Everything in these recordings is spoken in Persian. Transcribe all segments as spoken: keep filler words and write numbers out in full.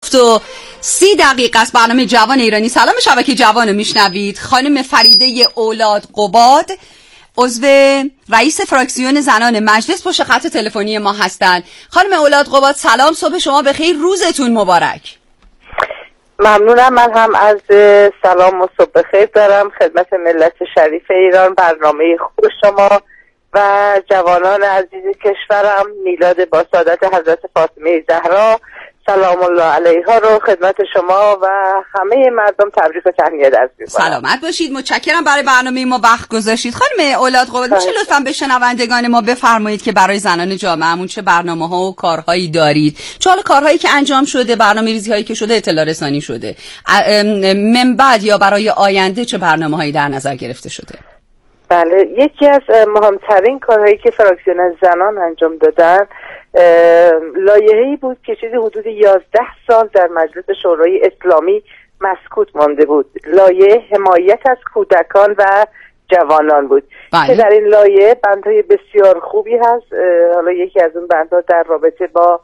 هفت و سی دقیقه است. برنامه جوان ایرانی. سلام شبکه جوان رو میشنوید. خانم فریده اولاد قباد عضو رئیس فراکسیون زنان مجلس پشت خط تلفنی ما هستند. خانم اولاد قباد سلام، صبح شما بخیر، روزتون مبارک. ممنونم. من هم از سلام و صبح بخیر دارم خدمت ملت شریف ایران، برنامه خوب شما و جوانان عزیز کشورم. میلاد با سعادت حضرت فاطمه زهرا سلام الله علیها رو خدمت شما و همه مردم تبریک و تهنیت عرض می‌کنم. سلامت باشید. متشکرم برای برنامه ما وقت گذاشتید. خانم اولاد قباد میشه لطفاً به شنوندگان ما بفرمایید که برای زنان جامعه‌مون چه برنامه‌ها و کارهایی دارید؟ چه حال کارهایی که انجام شده، برنامه‌ریزی‌هایی که شده، اطلاع رسانی شده، من بعد یا برای آینده چه برنامه‌هایی در نظر گرفته شده؟ بله، یکی از مهمترین کارهایی که فراکسیون زنان انجام دادن لایحه‌ای بود که چیزی حدود یازده سال در مجلس شورای اسلامی مسکوت مانده بود. لایحه حمایت از کودکان و جوانان بود. بله. که در این لایحه بندهای بسیار خوبی هست. حالا یکی از اون بندها در رابطه با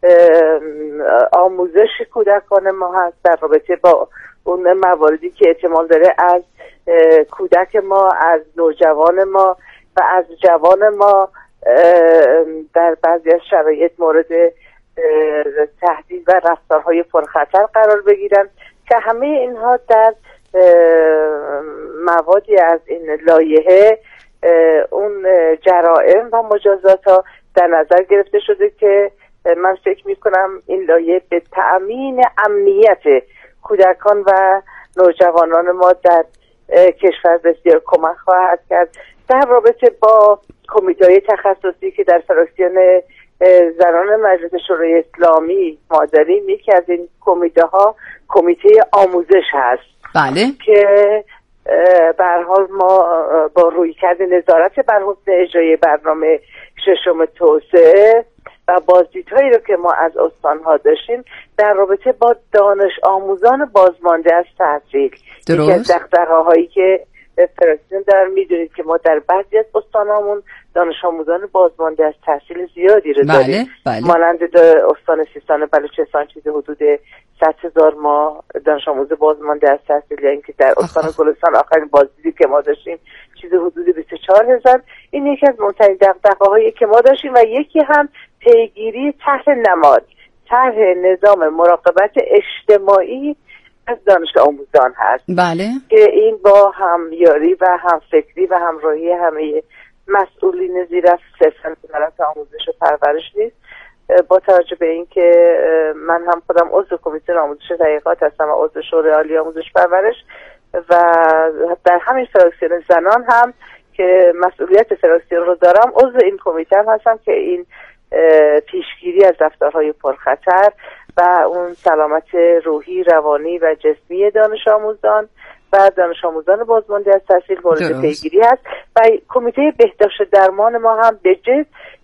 آموزش کودکان ما هست، در رابطه با اون مواردی که احتمال داره از کودک ما، از نوجوان ما و از جوان ما در بعضی از شرایط مورد تهدید و رفتارهای پرخطر قرار بگیرن که همه اینها در موادی از این لایحه اون جرائم و مجازات ها در نظر گرفته شده که من فکر می کنم این لایحه به تأمین امنیت کودکان و نوجوانان ما در کشور بسیار کمک خواهد کرد. در رابطه با کمیته‌های تخصصی که در فراکسیون زنان مجلس شورای اسلامی ما داریم، یکی از این کمیته ها کمیته آموزش هست. بله. که به هر حال ما با رویکرد نظارت بر حسن اجرای برنامه ششم توسعه و بازدیدهایی رو که ما از استانها داشتیم در رابطه با دانش آموزان بازمانده از تحصیل، یکی از دغدغه‌هایی که فراکسیون دارن. میدونید که ما در بعضی از استانامون دانش آموزان بازمانده از تحصیل زیادی رو داریم. بله، بله. مانند استان سیستان بلوچستان چیز حدود صد هزار ما دانش آموز بازمانده از تحصیل، یعنی که در استان گلستان آخرین بازدیدی که ما داشتیم چیز حدود بیست و چهار هزار. این یکی از مهمترین دغدغه‌هایی که ما داشتیم و یکی هم پیگیری طرح نماد، طرح نظام مراقبت اجتماعی از دانش آموزان هست. بله. که این با همیاری و همفکری و همراهی همه مسئولین زیر صرفاً وزارت آموزش و پرورش نیست. با توجه به اینکه من هم خودم عضو کمیسیون آموزش تحقیقات هستم و عضو شورای عالی آموزش پرورش و در همین فراکسیون زنان هم که مسئولیت فراکسیون رو دارم عضو این کمیته هم هستم که این پیشگیری از رفتارهای پرخطر و اون سلامت روحی، روانی و جسمی دانش آموزان و دانش آموزان بازمانده از تحصیل مورد پیگیری هست و کمیته بهداشت درمان ما هم به جز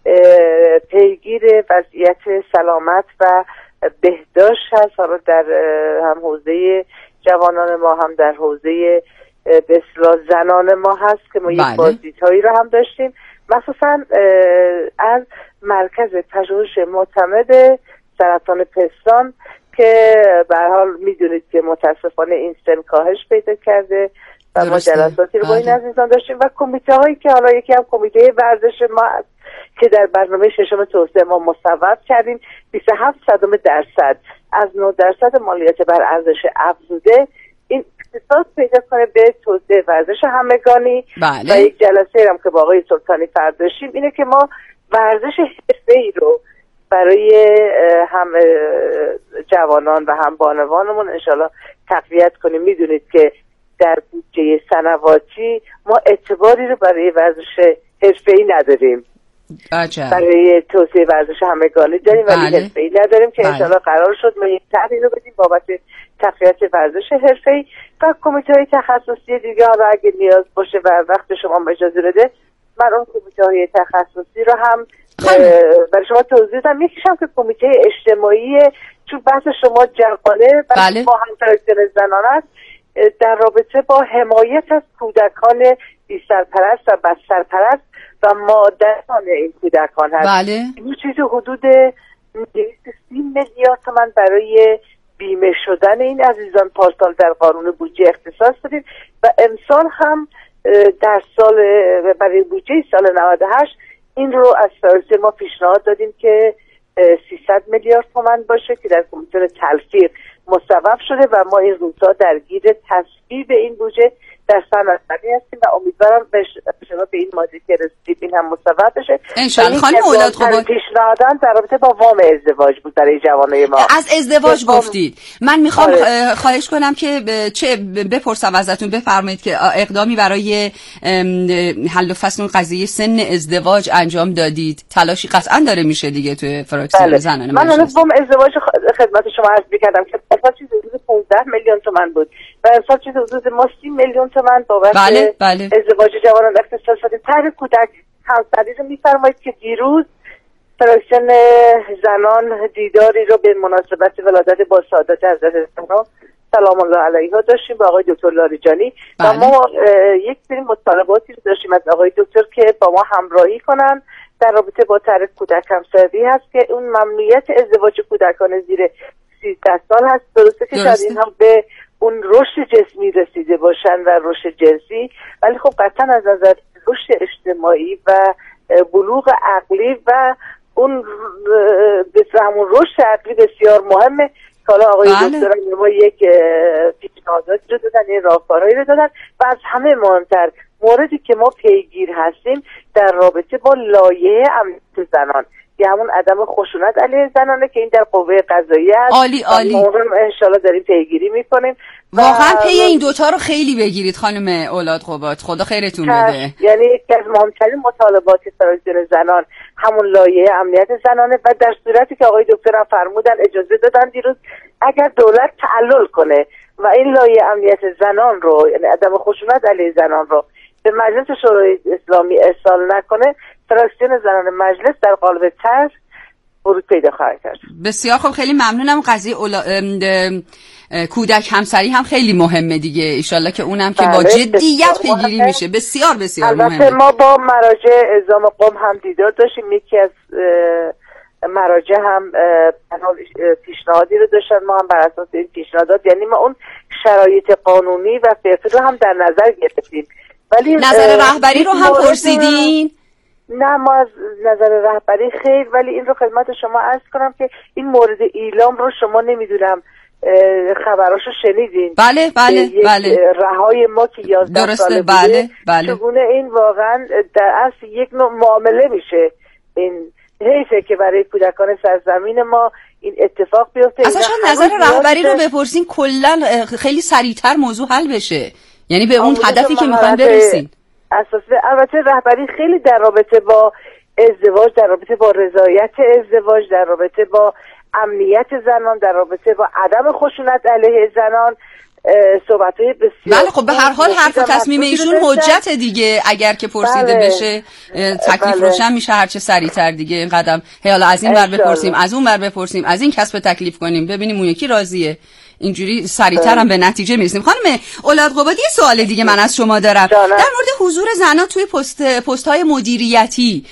پیگیر وضعیت سلامت و بهداشت هست. حالا در هم حوزه جوانان ما هم در حوزه به اصطلاح زنان ما هست که ما یک بازدیدهایی رو هم داشتیم، مخصوصا از مرکز پژوهش معتمد سرطان پستان که به هر حال میدونید که متاسفانه این سن کاهش پیدا کرده و ما جلساتی رو با این عزیزان داشتیم و کمیته هایی که حالا یکی هم کمیته ورزش ما هست که در برنامه ششم توسعه ما مصوب کردیم بیست و هفت صدم درصد از نه درصد مالیات بر ارزش افزوده این اختصاص پیدا کنه به توسعه ورزش همگانی. بله. و یک جلسه هم که با آقای سلطانی فرد داشتیم اینه که ما ورزش حرفه‌ای رو برای هم جوانان و هم بانوانمون انشالله تقویت کنیم. میدونید که در بودجه سنواتی ما اعتباری رو برای ورزش حرفه‌ای نداریم. عجب. برای توسعه ورزش همگانی داریم ولی بله. حرفه‌ای نداریم که بله. انشالله قرار شد ما یک طرحی رو بدیم بابت تقویت ورزش حرفه‌ای و کمیته‌های تخصصی دیگه. حالا اگه نیاز باشه و وقت شما اجازه بده من اون کمیته‌های تخصصی رو هم برای شما توضیح دادم. یکیش هم که کمیته اجتماعی، چون بحث شما جوانه بله. با هم فراکسیون زنان است در رابطه با حمایت از کودکان بی سرپرست و بد سرپرست و مادران این کودکان هست. بله. این چیز حدود دویست و سی میلیارد تومان برای بیمه شدن این عزیزان پارسال در قانون بودجه اختصاص دادیم و امسال هم در سال برای بودجه سال نود و هشت این رو از سازمان ما پیشنهاد دادیم که سیصد میلیارد تومان باشه که در کمیسیون تلفیق مصوب شده و ما این روزها درگیر تصویب این بودجه در صنعت‌نظری هستیم و امیدوارم به شما به این ماده که رسیدید این هم مصوب بشه. انشالله. خانم اولادقباد پیشنهادان در رابطه با وام ازدواج بود برای جوانای ما. از ازدواج گفتید. من میخوام آره. خواهش کنم که چه بپرسم ازتون، بفرمایید که اقدامی برای حل و فصل اون قضیه سن ازدواج انجام دادید. تلاشی قطعا داره میشه دیگه توی فراکسیون بله. زنانه. من هنوز وام ازدواج خدمت شما عرض می‌کردم که اصلا چیز حدود پانزده میلیون تومان بود و امسال چیز حدود ما سی میلیون تومان بابت بله، بله. ازدواج جوانان اختصاص دادیم. طرح کودک همسری رو می‌فرمایید که دیروز فراکسیون زنان دیداری رو به مناسبت ولادت با سعادت حضرت زهرا سلام الله علیها داشتیم با آقای دکتر لاریجانی بله. و ما یک سری مطالباتی رو داشتیم از آقای دکتر که با ما همراهی کنن در رابطه با طرح کودک همسری هست که اون ممنوعیت ازدواج کودکان زیر سیزده سال هست. درسته که شاید اینها به اون رشد جسمی رسیده باشن و رشد جنسی، ولی خب قطعا از نظر رشد اجتماعی و بلوغ عقلی و اون به همون رشد عقلی بسیار مهمه. حالا آقای بله. دکتر ما یک پیشنهاداتی رو دادن، یه راهکارهایی رو دادن و از همه مهمتر موردی که ما پیگیر هستیم در رابطه با لایحه امنیت زنان که همون عدم خشونت علیه زنانه که این در قوه قضاییه هست. عالی عالی. ما اون ان شاءالله داریم پیگیری میکنیم. واقعا پی این دوتا رو خیلی بگیرید خانم اولادقباد، خدا خیرتون بده. یعنی یکی از مهمترین مطالبات فراکسیون زنان همون لایحه امنیت زنانه و در صورتی که آقای دکتر هم فرمودن اجازه دادن دیروز اگر دولت تعلل کنه و این لایحه امنیت زنان رو یعنی عدم خشونت علیه زنان رو به مجلس شورای اسلامی ارسال نکنه، فراکسیون زنان مجلس در قالب طرح ورود پیدا خواهد کرد. بسیار خب، خیلی ممنونم. قضیه اولا... کودک همسری هم خیلی مهمه دیگه، ایشالله که اونم که با جدیت پیگیری میشه. بسیار بسیار مهمه. البته ما با مراجع اعزام قم هم دیدار داشتیم، یکی از مراجع هم پیشنهادی رو داشتن، ما هم بر اساس این پیشنهادات یعنی ما اون شرایط قانونی و فقهی رو هم در نظر گرفتیم. ولی نظر رهبری رو هم پرسیدین؟ نه ما از نظر رهبری خیر، ولی این رو خدمت شما عرض کنم که این مورد ایلام رو شما نمیدونم خبراشو شنیدین؟ بله بله بله. رهای ما که یازده ساله بوده بله بله. چگونه این واقعا در اصل یک نوع معامله میشه. این حیفه که برای کودکان سرزمین ما این اتفاق بیفته. اصلا نظر رهبری رو بپرسین کلا خیلی سریعتر موضوع حل بشه، یعنی به اون هدفی که میخوان برسین. اساسا البته رهبری خیلی در رابطه با ازدواج، در رابطه با رضایت ازدواج، در رابطه با امنیت زنان، در رابطه با عدم خشونت علیه زنان صحبت‌های بسیار. بله خب به هر حال حرف و تصمیم ایشون حجت دیگه، اگر که پرسیده بله. بشه تکلیف بله. روشن میشه هر چه سریعتر دیگه. این قدم حالا از این بر بپرسیم از اون بر بپرسیم از این کسب تکلیف کنیم ببینیم اون یکی راضیه، اینجوری سریعتر هم به نتیجه میرسیم. خانم اولادقباد یه سوال دیگه من از شما دارم جانم. در مورد حضور زنان توی پست پست‌های مدیریتی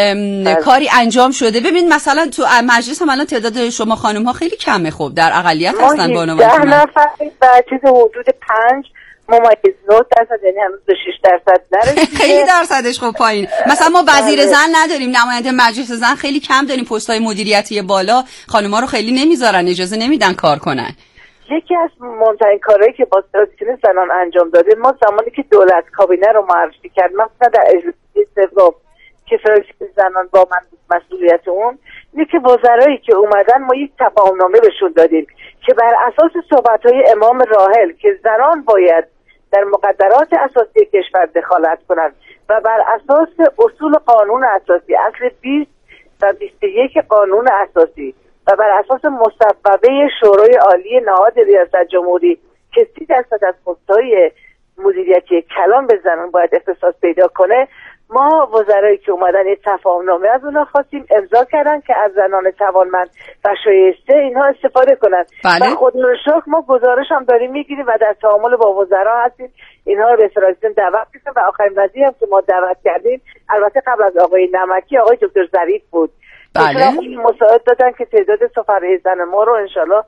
کاری انجام شده؟ ببین مثلا تو مجلس هم الان تعداد شما خانم ها خیلی کمه، خب در اقلیت هستن بانوان. ده نفر و چیز حدود پنج ممیز نه درصد، یعنی هنوز به شش درصد نرسیده. خیلی درصدش خب پایین. مثلا ما وزیر زن نداریم، نماینده مجلس زن خیلی کم داریم، پست‌های مدیریتی بالا خانم‌ها رو خیلی نمیذارن، اجازه نمیدن کار کنن. یکی از مهمترین کارهایی که با فراکسیون زنان انجام داده، ما زمانی که دولت کابینه رو معرفی کرد، مثلا در اجلاس سوم که فراکسیون زنان با من مسئولیت اون، اینه که وزرایی که اومدن ما یک تفاهمنامه بهشون دادیم که بر اساس صحبت‌های امام راحل که زنان باید در مقدرات اساسی کشور دخالت کنند و بر اساس اصول قانون اساسی اصل بیست و بیست و یک قانون اساسی و بر اساس مصوبه شورای عالی نهاد ریاست جمهوری که سی درصد از پست‌های مدیریتی کلان به زنان باید اختصاص پیدا کنه، ما وزرایی که اومدن یه تفاهمنامه از اونها خواستیم، امضا کردن که از زنان توانمند و شایسته اینها استفاده کنند. بله. و خدا رو شکر ما گزارش هم داریم میگیریم و در تعامل با وزرا هستیم، اینها رو به فراکسیون دعوت کردیم و آخرین قضیه هم که ما دعوت کردیم البته قبل از آقای نمکی آقای دکتر ظریف بود. بله. مساعد دادن که تعداد سفرهای زن ما رو انشالله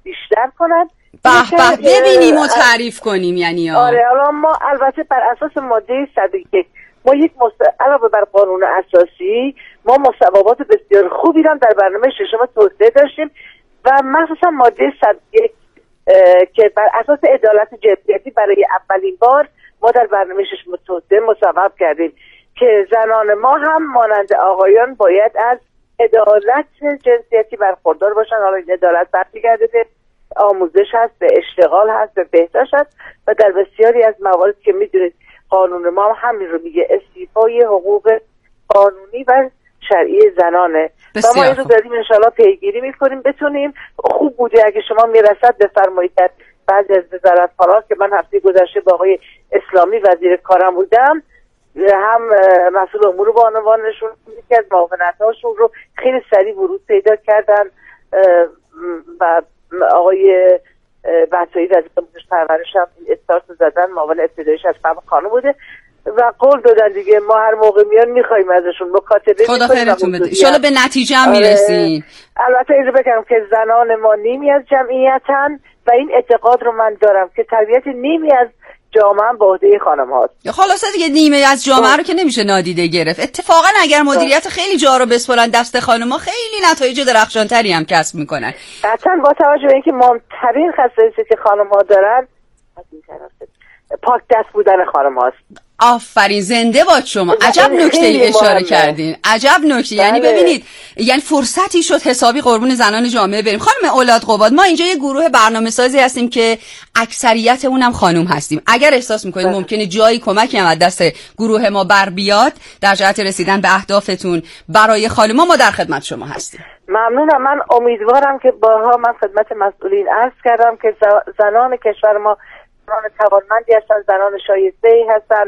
بیشتر کنن. به به ببینیم و تعریف کنیم یعنی ها. آره حالا ما البته بر اساس ماده صد و یک ما یک مست... علاوه بر قانون اساسی ما مصوبات بسیار خوبی هم در برنامه ششم توسعه داشتیم و مخصوصا ماده صد و یک که بر اساس عدالت جنسیتی برای اولین بار ما در برنامه ششم توسعه مصوب کردیم که زنان ما هم مانند آقایان باید از عدالت جنسیتی برخوردار باشن. حالا این عدالت برمیگرده به آموزش هست، به اشتغال هست، به بهداشت هست و در بسیاری از موارد که میدونید قانون ما هم همین رو میگه، استیفای حقوق قانونی و شرعی زنانه و ما این رو داریم انشاءالله پیگیری میکنیم بتونیم. خوب بوده اگه شما میرسد بفرمایید در بعضی از وزارتخانه‌ها که من هفته گذشته با آقای اسلامی وزیر کارم بودم، هم مسئول امور بانوانشون یکی از معاونت‌هاشون رو خیلی سریع ورود پیدا کردن و آقای بچه‌ای وزیر آموزش پرورش هم این استارت زدن، معاون ابتداییش از فهم خانم بوده و قول دادن دیگه ما هر موقع میان میخوایم ازشون مکاتبه. خدا خیرتون بده ان شاءالله به نتیجه هم میرسین. البته اینو بگم که زنان ما نیمی از جمعیتن و این اعتقاد رو من دارم که تربیت نیمی از جامعه هم به عهده خانم هاست. خلاصه دیگه نیمه از جامعه رو که نمیشه نادیده گرفت. اتفاقا اگر مدیریت خیلی جا رو بسپارن دست خانم‌ها خیلی نتایج درخشانتری هم کسب میکنن. قطعاً با توجه به اینکه مهمترین خصایصی که خانم‌ها دارن از این طرف پاک دست بودن خانم هاست. آفرین، زنده باد شما. عجب نکته‌ای اشاره کردین. عجب نکته. یعنی ببینید یعنی فرصتی شد حسابی قربون زنان جامعه بریم. خانم اولاد قباد، ما اینجا یه گروه برنامه‌سازی هستیم که اکثریت اونم خانم هستیم. اگر احساس می‌کنید ممکنه جایی کمکی هم از دست گروه ما بر بیاد در جهت رسیدن به اهدافتون برای خانم‌ها، ما در خدمت شما هستیم. ممنونم. من امیدوارم که بارها من خدمت مسئولین عرض کردم که زنان کشور ما زنان توانمندی هستن، زنان شایسته‌ای هستن،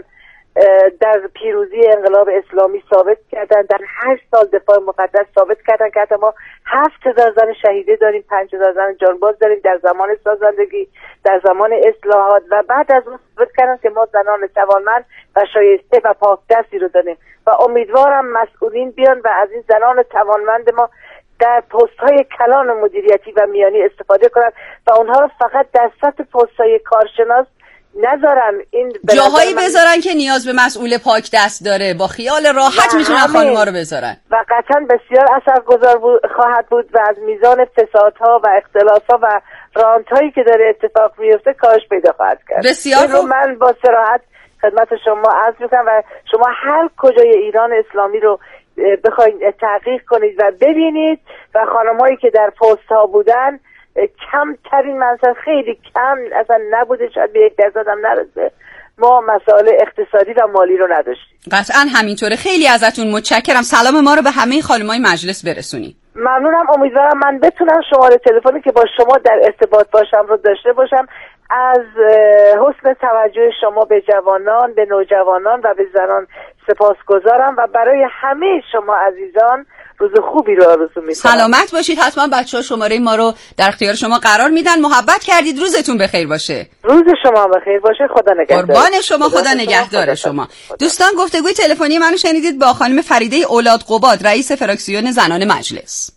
در پیروزی انقلاب اسلامی ثابت کردن، در هشت سال دفاع مقدس ثابت کردن که حتی ما هفت هزار زن شهیده داریم، پنج هزار زن جانباز داریم در زمان سازندگی، در زمان اصلاحات و بعد از اون ثابت کردن که ما زنان توانمند و شایسته و پاک دستی رو داریم و امیدوارم مسئولین بیان و از این زنان توانمند ما در پست های کلان مدیریتی و میانی استفاده کنن و اونها رو فقط در سطح پست های کارشناس نذارن، این جاهایی بذارن که نیاز به مسئول پاک دست داره، با خیال راحت میتونن خانم‌ها رو بذارن و قطعا بسیار اثرگذار خواهد بود و از میزان فسادها و اختلاسها و رانت‌هایی که داره اتفاق میفته کاهش پیدا خواهد کرد. بسیار رو من با صراحت خدمت شما عرض میکنم و شما هر کجای ایران اسلامی رو بخواید تحقیق کنید و ببینید و خانم‌هایی که در پست ها بودن کمترین منصب، خیلی کم اصلا نبوده، شاید به یک درصد هم نرسه، ما مسائل اقتصادی و مالی رو نداشتیم. قطعا همینطوره. خیلی ازتون متشکرم. سلام ما رو به همه خانم‌های مجلس برسونید. ممنونم. امیدوارم من بتونم شماره تلفنی که با شما در ارتباط باشم رو داشته باشم. از حسن توجه شما به جوانان، به نوجوانان و به زنان سپاسگزارم و برای همه شما عزیزان روز خوبی رو آرزو می‌کنم. سلامت باشید. حتما بچه‌ها شماره ما رو در اختیار شما قرار میدن. محبت کردید. روزتون بخیر باشه. روز شما بخیر باشه. خدا نگهدار. قربان شما. خدا نگهدار شما. دوستان گفتگوی تلفنی منو شنیدید با خانم فریده اولاد قباد، رئیس فراکسیون زنان مجلس.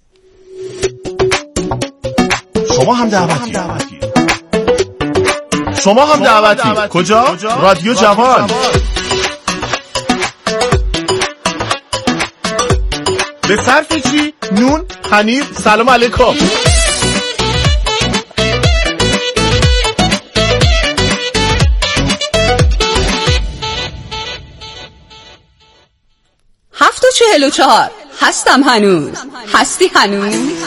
شما هم دعوتی. شما هم دعوتی. کجا؟ رادیو جوان. به صرف چی؟ نون، پنیر، سلام علیکم. هفت و چهل و چهار. هستم هنوز. هستی هنوز؟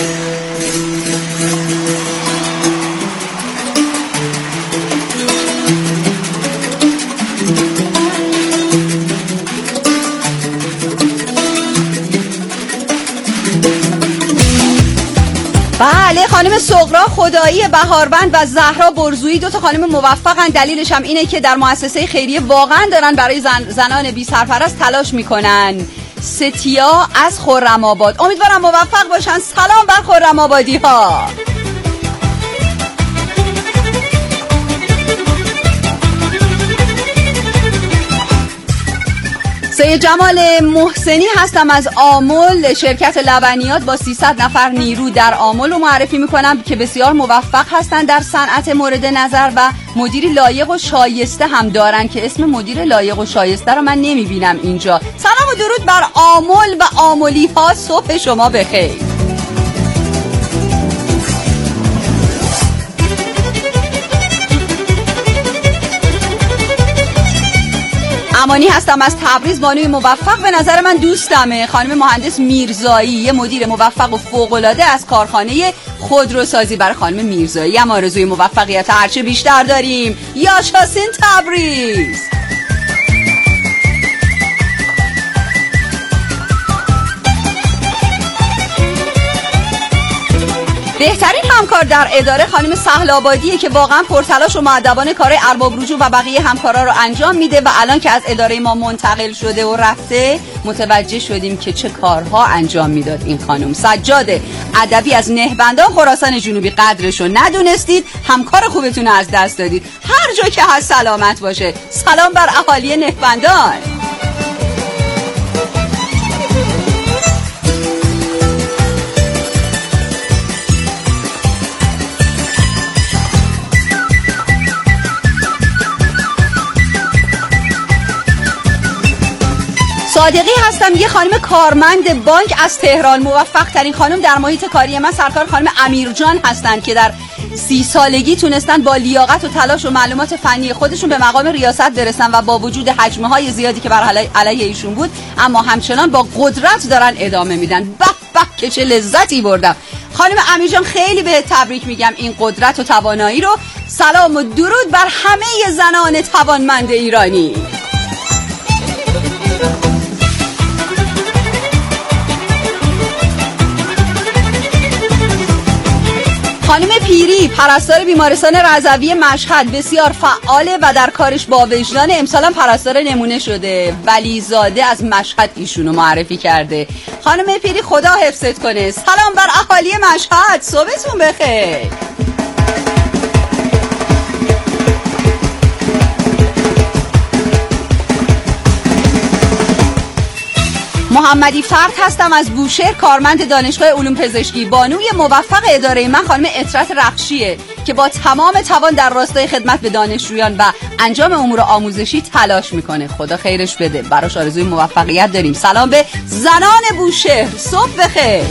بله، خانم سغرا خدایی بهاربند و زهرا برزویی دو تا خانم موفقن. دلیلش هم اینه که در مؤسسه خیریه واقعا دارن برای زن زنان بی سرپرست تلاش میکنن. ستیا از خرم آباد. امیدوارم موفق باشن. سلام بر خرم آبادی ها. صفر آقای جمال محسنی هستم از آمل. شرکت لبنیات با سیصد نفر نیرو در آمل رو معرفی میکنم که بسیار موفق هستن در صنعت مورد نظر و مدیر لایق و شایسته هم دارن که اسم مدیر لایق و شایسته رو من نمیبینم اینجا. سلام و درود بر آمل و آملی ها، صبح شما بخیر. امانی هستم از تبریز، بانوی موفق به نظر من دوستمه. خانم مهندس میرزایی یه مدیر موفق و فوق‌العاده از کارخانه خودروسازی. برای خانم میرزایی هم آرزوی موفقیت هرچه بیشتر داریم. یاشاسین تبریز. بهترین همکار در اداره خانم سهل آبادیه که واقعا پرتلاش و مؤدبانه کار ارباب رجوع و بقیه همکارا رو انجام میده و الان که از اداره ما منتقل شده و رفته متوجه شدیم که چه کارها انجام میداد این خانم. سجاد ادبی از نهبندان خراسان جنوبی، قدرشو ندونستید، همکار خوبتون از دست دادید. هر جا که هست سلامت باشه. سلام بر اهالی نهبندان. صادقی هستم، یه خانم کارمند بانک از تهران. موفق ترین خانم در محیط کاری من سرکار خانم امیرجان هستند که در سی سالگی تونستن با لیاقت و تلاش و معلومات فنی خودشون به مقام ریاست برسن و با وجود حجمه های زیادی که بر علیه ایشون بود اما همچنان با قدرت دارن ادامه میدن. به به که چه لذتی بردم. خانم امیرجان خیلی به تبریک میگم این قدرت و توانایی رو. سلام و درود بر همه زنان توانمند ایرانی. خانم پیری پرستار بیمارستان رضوی مشهد، بسیار فعاله و در کارش با وجدان. امسال پرستار نمونه شده. ولیزاده از مشهد ایشونو معرفی کرده. خانم پیری خدا حفظت کنه. سلام بر اهالی مشهد، صبحتون بخیر. محمدی فرد هستم از بوشهر، کارمند دانشگاه علوم پزشکی. بانوی موفق اداره من خانم اطرت رخشیه که با تمام توان در راستای خدمت به دانشجویان و انجام امور آموزشی تلاش میکنه. خدا خیرش بده. براش آرزوی موفقیت داریم. سلام به زنان بوشهر، صبح بخیر.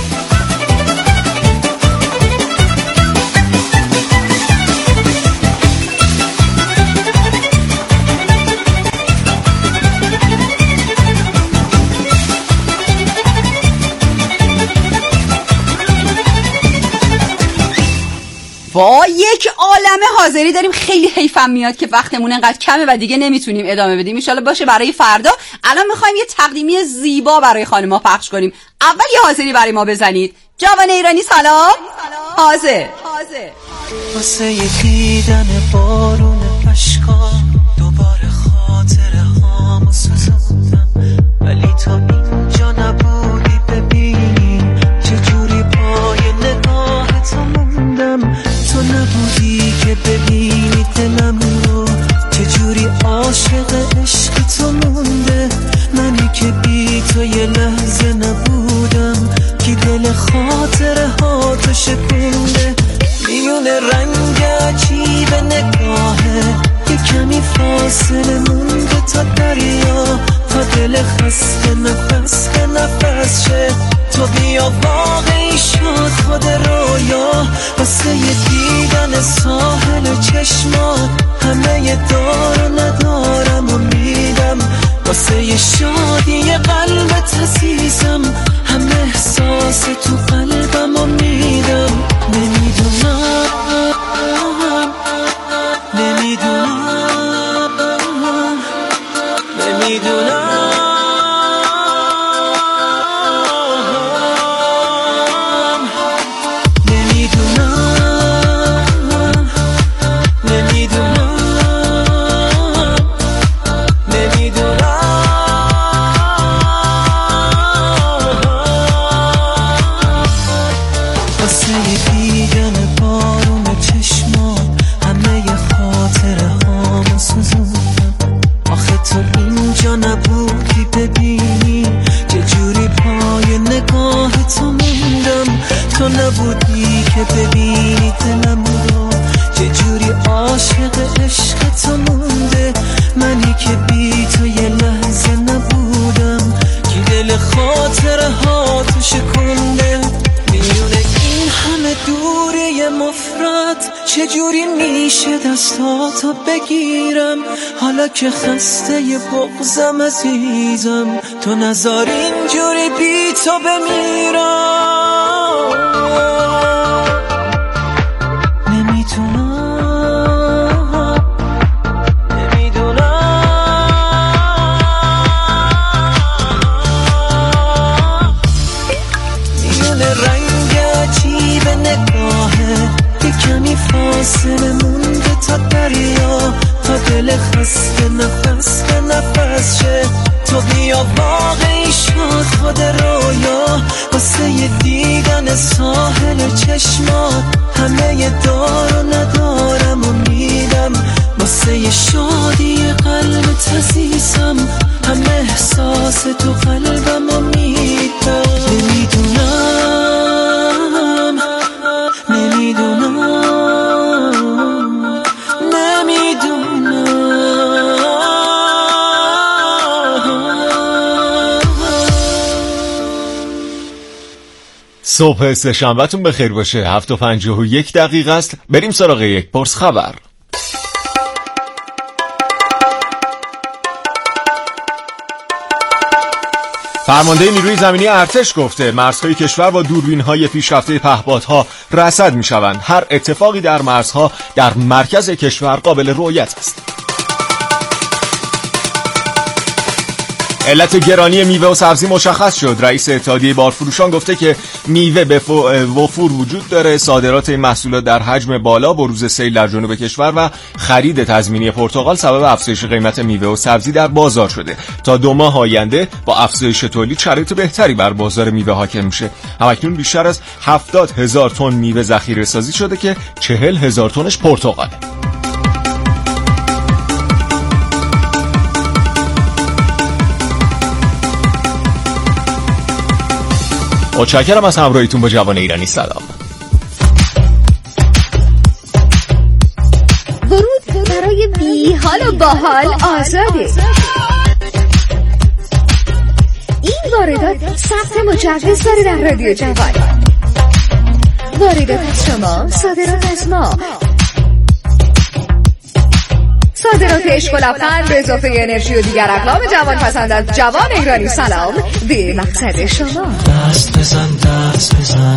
با یک عالمه حاضری داریم. خیلی حیفم میاد که وقتمون انقدر کمه و دیگه نمیتونیم ادامه بدیم. ان شاءالله باشه برای فردا. الان میخوایم یه تقدیمی زیبا برای خانم‌ها پخش کنیم. اول یه حاضری برای ما بزنید. جوان ایرانی سلام. حاضر. حاضر. واسه یه دیدن بارون اشکا دوباره خاطره هامو سوزوندم، ولی تا اینجا نبودی ببینی چجوری پای نگاهت موندم. تو نبودی که ببینی دلم رو چجوری عاشق عشق تو مونده. منی که بی تو یه لحظه نبودم که دل خاطره ها تو شکونده. میونه رنگ عجیب نگاهه یه کمی فاصله مونده تا دریا، تا دل خسته نفس به نفس شه. تو بیا واقعی شد خود رویا، واسه یه دیدن ساحل چشمات همه دار و ندارم و میدم. واسه یه شادی قلبت عزیزم همه احساس تو قلبم و میدم. نمیدونم نمیدونم نمیدونم واسه دیدن مفرد چجوری میشه دستاتو بگیرم حالا که خسته ی بغضم عزیزم تو نذار اینجوری بی تو بمیرم نمیتونم نمیدونم میونه رنگ عجیب نگاهه یه کمی فاصله مونده تا دریا تا دل خسته نفس به نفس شه تو بیا واقعی شد خود رویا واسه یه دیدن ساحل چشمات همه یه دار و ندارم و میدم واسه یه شادی قلبت عزیزم همه احساس تو قلبم و میدم نمیدونم نمیدونم صبح سه شنبهتون بخیر باشه. هفت و پنجاه و یک دقیقه است. بریم سراغ یک پرس خبر. فرمانده نیروی زمینی ارتش گفته مرزهای کشور با دوربین‌های پیشرفته پهپادها رصد می‌شوند. هر اتفاقی در مرزها در مرکز کشور قابل رؤیت است. علت گرانی میوه و سبزی مشخص شد. رئیس اتحادیه بارفروشان گفته که میوه به وفور وجود داره. صادرات این محصولات در حجم بالا، بروز سیل در جنوب کشور و خرید تضمینی پرتقال سبب افزایش قیمت میوه و سبزی در بازار شده. تا دو ماه آینده با افزایش تولید شرایط بهتری بر بازار میوه حاکم میشه. همکنون بیشتر از هفتاد هزار تن میوه ذخیره سازی شده که چهل هزار تنش پرتقاله. متشکرم از همراهیتون با جوان ایرانی. سلام. ورود برای بی حال و باحال آزاده. این واردات ثبت مجوز داره در رادیو جوان. واردات از شما، صادرات از ما. صادرات عشق و لبخند به اضافه انرژی و دیگر اقلام جوان پسند از جوان ایرانی. سلام به مقصد شما. دست بزن دست بزن.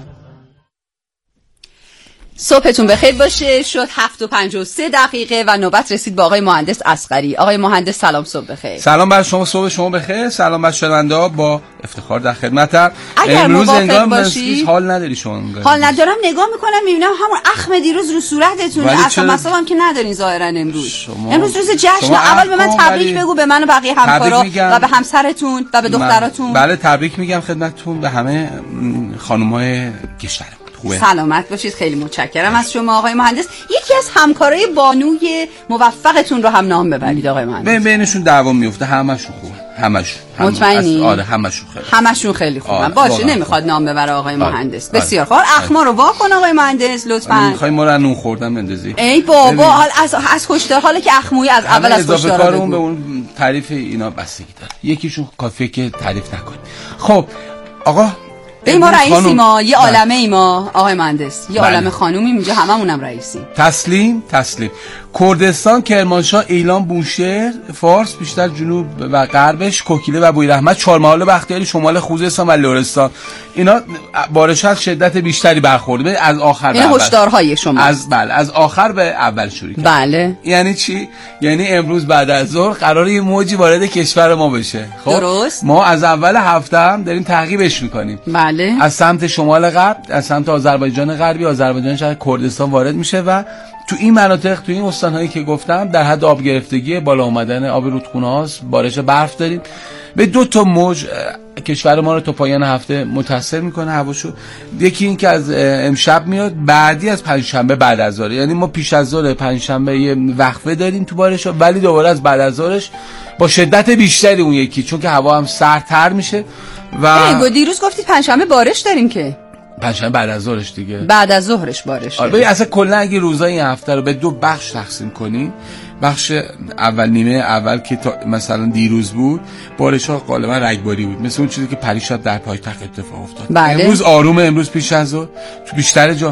صبحتون بخیر باشه. شد هفت و پنجاه و سه دقیقه و نوبت رسید با آقای مهندس اصغری. آقای مهندس سلام، صبح بخیر. سلام بر شما، صبح شما بخیر. سلام بر شنونده‌ها، با افتخار در خدمتم. اگر امروز موافق باشی حال نداری شما انگار. حال ندارم، نگاه میکنم میبینم همون اخم دیروز رو صورتتون. اصلا مثلا هم که ندارین ظاهرا امروز. شما... امروز روز جشن. اول به من تبریک بگو، به من و بقیه همکارا و به همسرتون و به دختراتون. بله تبریک میگم خدمتتون به همه خانم‌های کشور. خوبه. سلامت باشید. خیلی متشکرم از شما آقای مهندس. یکی از همکارای بانوی موفقتون رو هم نام ببرید آقای مهندس. بین بینشون دعوا میفته، همشون خوبه. همشون. مطمئنی؟ آره همشون خیلی. همشون خیلی خوبه. باشه نمیخواد نام ببره آقای آره. مهندس. بسیار خوب. اخما رو وا کن آقای مهندس لطفاً. میخوای ما رو نون خوردن بندازی؟ ای بابا حال از از هشدار حالا که اخموی از اول از هشدار کارمون به اون تعریف اینا بستگی داره. یکیشون کافیه که تعریف نکنی. خب آقا ای ما رئیسی، ما یه عالمه ای ما آقای مهندس، یه عالمه خانومی اینجا، هممونم رئیسی. تسلیم تسلیم. کردستان، کرمانشاه، ایلام، بوشهر، فارس، بیشتر جنوب و غربش، کوکیله و بویراحمد، چهارمحال بختیاری، شمال خوزستان و لرستان، اینا بارش از شدت بیشتری برخورده. از آخر به اول. این هشدارهای شما. از بله از آخر به اول شروع کرد. بله. یعنی چی؟ یعنی امروز بعد از ظهر قراره یه موجی وارد کشور ما بشه. خب درست. ما از اول هفته هم داریم تعقیبش میکنیم. بله. از سمت شمال غرب، از سمت آذربایجان غربی، آذربایجان شهر کردستان وارد میشه و تو این مناطق، تو این استان‌هایی که گفتم، در حد آب گرفتگی، بالا اومدن آب رودخونه‌هاست، بارش برف داریم. به دو تا موج کشور ما رو تا پایان هفته متاثر میکنه هواشو. یکی این که از امشب میاد، بعدی از پنجشنبه بعد از ظهر. یعنی ما پیش از ظهر پنجشنبه یه وقفه داریم تو بارشا، ولی دوباره از بعد از ظهرش با شدت بیشتری اون یکی، چون که هوا هم سردتر میشه. و ای دیروز گفتید پنجشنبه بارش داریم که پنجشنبه بعد از ظهرش دیگه. بعد از ظهرش بارش. آره اصلا کلا اگه روزای این هفته رو به دو بخش تقسیم کنیم، بخش اول نیمه اول که مثلا دیروز بود، بارش‌ها غالبا رگباری بود، مثل اون چیزی که پریشب در پایتخت اتفاق افتاد. بله. امروز آرومه، امروز پیش از ظهر تو بیشتر جا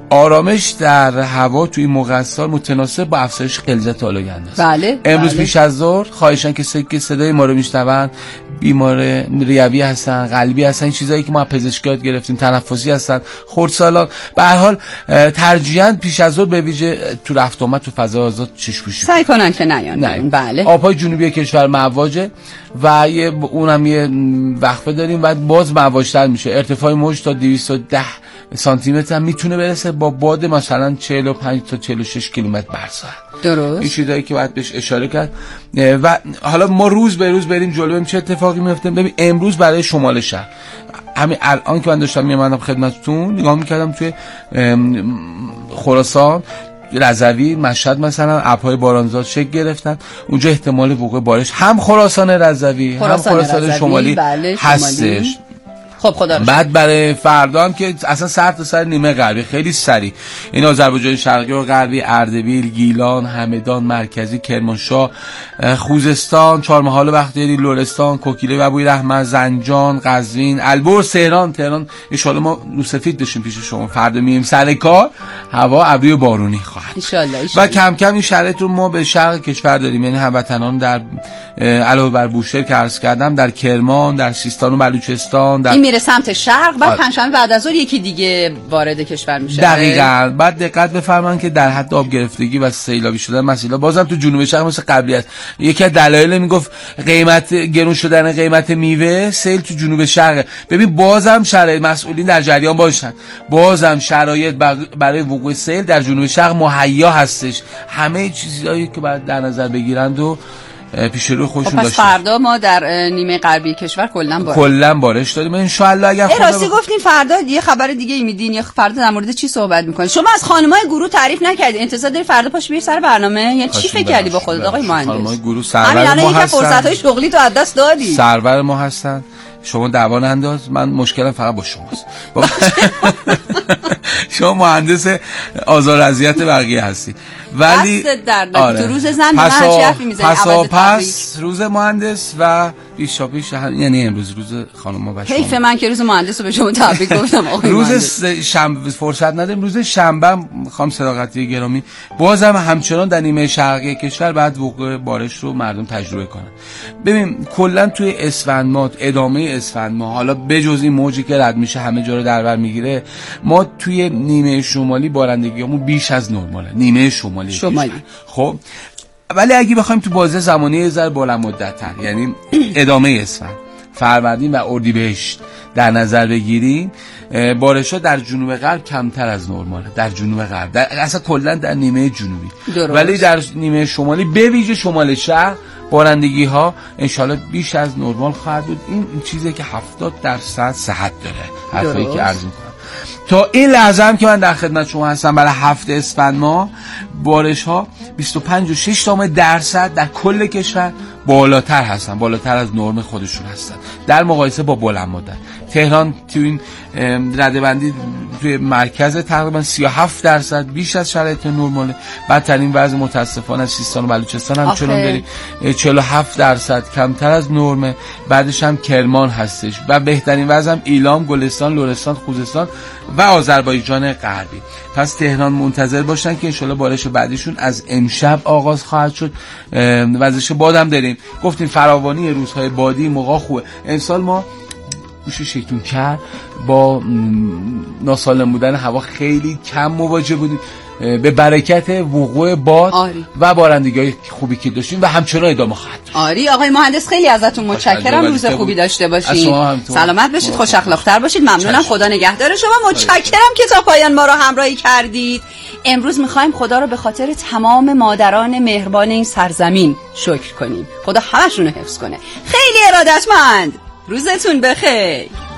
آرامش در هوا توی این موقع از سال متناسب با افزایش غلظت آلاگنده است. بله امروز بله. پیش از ظهر خواهشاً که که صدای ما رو میشنون بیمار ریوی هستن، قلبی هستن، این چیزایی که ما پزشکی یاد گرفتیم، تنفسی هستن، خردسالان، به هر حال ترجیحاً پیش از ظهر به ویژه تو رفت آمد تو فضا آزاد چشم پوشی سعی کنن که نیان. نه. بله. آب‌های جنوبی کشور مواجه و یه اونم یه وقفه داریم و باز مواج‌تر میشه. ارتفاع موج تا دویست و ده سانتی متر هم میتونه برسه با باد مثلا چهل و پنج تا چهل و شش کیلومتر بر ساعت. درست. این چیزایی که باید بهش اشاره کرد. و حالا ما روز به روز بریم جلو ببینیم چه اتفاقی میفته. ببین امروز برای شمال شهر همین الان که من داشتم میامدم خدمتتون نگاه میکردم توی خراسان، رضوی، مشهد مثلا ابرهای بارانزاد شکل گرفتن، اونجا احتمال وقوع بارش هم خراسان رضوی هم خراسان شمالی بله هستش. خب خدا رو بعد برای فردا هم که اصلا سر تا سر نیمه غربی خیلی سریع این آذربایجان شرقی و غربی، اردبیل، گیلان، همدان، مرکزی، کرمانشاه، خوزستان، چهارمحال بختیاری، لرستان، کوکیله و بویراحمد، زنجان، قزوین، البرز، تهران. تهران ان شاء الله ما رو سفید بشیم پیش شما. فردا میایم سر کار، هوا ابری و بارونی خواهد ان شاء الله. و کم کم این شرایط رو ما به شرق کشور داریم، یعنی هموطنان در علاوه بر بوشهر که عرض کردم در کرمان، در سیستان و بلوچستان، در میره سمت شرق، بعد پنجشنبه بعد از ظهر یکی دیگه وارد کشور میشه. دقیقاً. بعد دقت بفرمایید که در حد آب گرفتگی و سیلابی شدن مسئله بازم تو جنوب شرق مثل قبلی است. یکی از دلایل میگفت قیمت گرون شدن قیمت میوه سیل تو جنوب شرق. ببین بازم شرایط مسئولین در جریان باشن، بازم شرایط برای وقوع سیل در جنوب شرق مهیا هستش. همه چیزایی که باید در نظر بگیرند و پیش روی خودشون داشتن. پس فردا ما در نیمه غربی کشور کلا بارش کلا بارش داریم ان شاء الله. اگر خدا راستی گفتین فردا یه خبر دیگه ای میدین یا فردا در مورد چی صحبت میکنید؟ شما از خانمای گروه تعریف نکردید، انتظار داری فردا پاش بیای سر برنامه؟ یعنی چی فکر کردی با خودت آقای مهندس؟ خانمای گروه سرور ما هستن، فرصت‌های شغلی تو از دست دادی. سرور ما هستن، شما دوان انداز، من مشکلم فقط با شماست. شما مهندس آزار اذیت بقیه هستی ولی آره. تو روز زن من چه حرفی میزنی؟ پس پس روز مهندس و پیشا پیش یعنی امروز روز خانم و شما. حیف من که روز مهندس رو به شما تبریک گفتم آقای روز شنبه فرصت نداریم. روز شنبه خانم صداقتی گرامی بازم همچنان در نیمه شرقی کشور بعد وقوع بارش رو مردم تجربه کنن. ببین کلا توی اسفند ماه، ادامه اسفند ماه، حالا بجز این موجی که رد میشه همه جا رو در بر میگیره، ما توی نیمه شمالی بارندگیمون بیش از نرماله. نیمه شمالی شمالی خب ولی اگه بخوایم تو بازه زمانی یه ذره بلند مدت‌تر، یعنی ادامه اسفند، فروردین و اردیبهشت در نظر بگیریم، بارش‌ها در جنوب غرب کمتر از نرماله. در جنوب غرب در اصلا کلا در نیمه جنوبی درست. ولی در نیمه شمالی به ویژه شمال شهر بارندگی ها انشالله بیش از نرمال خواهد بود. این چیزی که هفتاد درصد صحت داره حرفایی که عرض می‌کنم. تا این لحظه هم که من در خدمت شما هستم برای هفته اسفند ماه بارش ها بیست و پنج و شش درصد در کل کشور بالاتر هستن، بالاتر از نرم خودشون هستن در مقایسه با بلند مدت. تهران تو این رده‌بندی توی مرکز تقریبا سی و هفت درصد بیش از شرایط نرماله. بدترین وضع متاسفانه از سیستان و بلوچستان همچنان داریم چهل و هفت درصد کمتر از نرمه. بعدش هم کرمان هستش و بهترین وضع هم ایلام، گلستان، لرستان، خوزستان و آذربایجان غربی. پس تهران منتظر باشن که انشالله بارش بعدیشون از امشب آغاز خواهد شد. وزش باد هم داریم، گفتیم فراوانی روزهای بادی موقع خوبه. امسال ما گوش شیطون کرد با ناسالم بودن هوا خیلی کم مواجه بودیم به برکت وقوع باد آری. و بارندگی خوبی که داشتیم و همچنان ادامه خواهد داشت. آری آقای مهندس خیلی ازتون متشکرم، روز خوبی داشته باشید، سلامت باشید، خوش اخلاق‌تر باشید. ممنونم، خدا نگهدار شما. متشکرم که تا پایان ما رو همراهی کردید. امروز می‌خوایم خدا رو به خاطر تمام مادران مهربان این سرزمین شکر کنیم. خدا همه‌شون رو حفظ کنه. خیلی ارادتمند، روزتون بخیر.